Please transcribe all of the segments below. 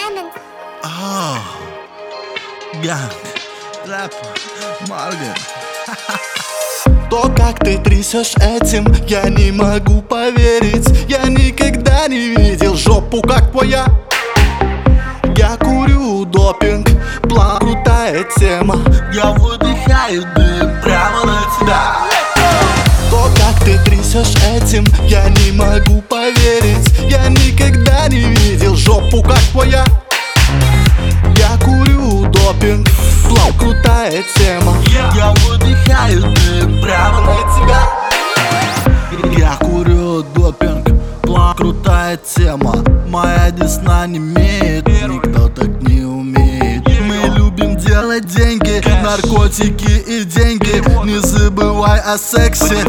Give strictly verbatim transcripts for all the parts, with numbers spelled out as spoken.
Clemens. Oh, Ганг, Рэп, Морган. То, как ты трясешь этим, я не могу поверить. Я никогда не видел жопу, как твоя. Я курю допинг, план, крутая тема. Я выдыхаю дым прямо на тебя. То, как ты трясешь этим, я не могу поверить. Я никогда не видел жопу, как твоя. Я курю допинг, план, крутая тема. Я выдыхаю дым прямо на тебя. Я курю допинг, план, крутая тема. Моя десна не имеет, никто так не умеет. Мы любим делать деньги, наркотики и деньги. Не забывай о сексе.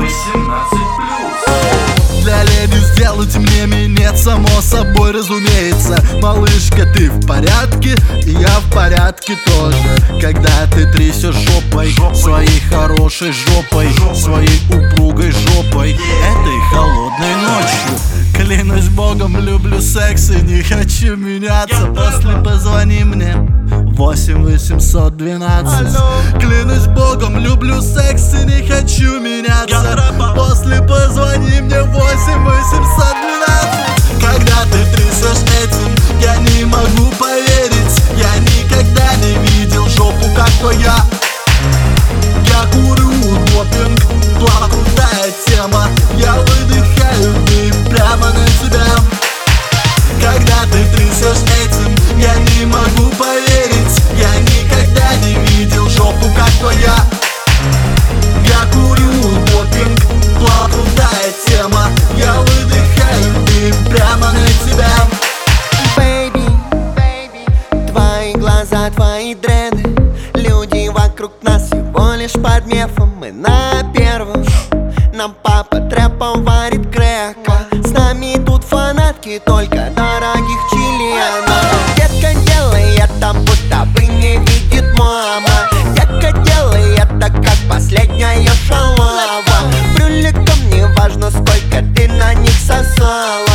Для леди сделать мне минет, само собой разумеется. Малышка, ты в порядке? И я в порядке тоже. Когда ты трясешь жопой, своей хорошей жопой, своей упругой жопой, этой холодной ночью. Клянусь богом, люблю секс и не хочу меняться. После позвони мне восемь восемьсот двенадцать. Клянусь богом, люблю секс и не хочу меняться. После позвони мне восемь восемьсот двенадцать. Когда ты трясешь этим, я не могу поверить. Я никогда не видел жопу, как твоя. Я курю допинг, план, крутая тема. Я выдыхаю дым прямо на тебя. Когда ты трясешь этим, я не могу поверить. Я никогда не видел жопу, как твоя. Я курю допинг, план, крутая тема. Я выдыхаю дым прямо на тебя. Бэйби, твои глаза, твои дреды. Люди вокруг нас всего лишь под мефом. Мы на первом. Нам папа трэпом варит грека. С нами тут фанатки только дорогих членов. Детка делает там, будто бы не видит мама. Детка делает так, как последняя шалава. Брюликом не важно, сколько ты на них сосала.